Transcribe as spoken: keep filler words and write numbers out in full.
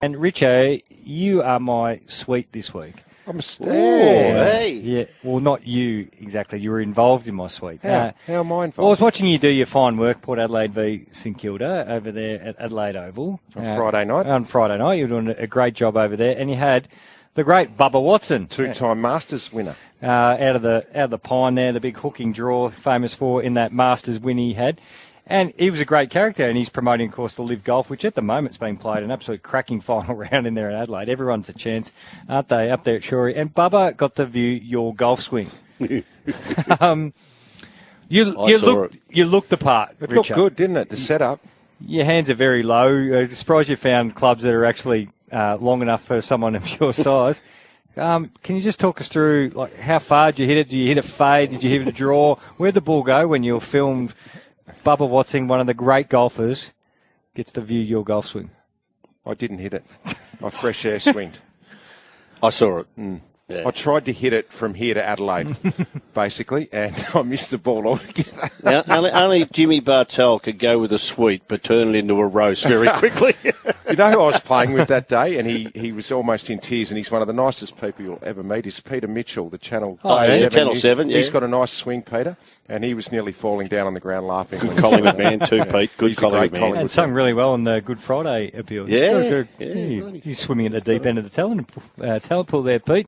And Richo, you are my sweet this week. I'm st- Ooh, hey. Yeah, well, not you exactly. You were involved in my suite. How, Uh, how am I involved? well, I was watching you do your fine work, Port Adelaide v St Kilda, over there at Adelaide Oval. On Uh, Friday night. On Friday night. You were doing a great job over there. And you had the great Bubba Watson. Two-time Masters winner. Uh, out of the out of the pine there, the big hooking draw, famous for in that Masters win he had. And he was a great character, and he's promoting, of course, the Live Golf, which at the moment is being played an absolute cracking final round in there in Adelaide. Everyone's a chance, aren't they, up there at Shorey? And Bubba got to view your golf swing. um, you I you saw looked it. you looked the part, It looked Richard. good, didn't it? The setup. Your hands are very low. I'm surprised you found clubs that are actually uh, long enough for someone of your size. Um, can you just talk us through, like, how far did you hit it? Did you hit a fade? Did you hit a draw? Where'd the ball go when you were filmed? Bubba Watson, one of the great golfers, gets to view your golf swing. I didn't hit it. I fresh air swinged. I saw it. Mm. Yeah. I tried to hit it from here to Adelaide, basically, and I missed the ball altogether. Now, only, only Jimmy Bartell could go with a sweet but turn it into a roast very quickly. You know who I was playing with that day, and he, he was almost in tears, and he's one of the nicest people you'll ever meet. Is Peter Mitchell, the Channel Oh, yeah, seven. Channel He- seven, yeah. He's got a nice swing, Peter, and he was nearly falling down on the ground laughing. Good Collingwood man too, Pete. Good He's a Collingwood great man. Collingwood And sung really well on the Good Friday appeal. Yeah, Good, good. yeah, You- really. You're swimming at the deep end of the talent, uh, talent pool there, Pete.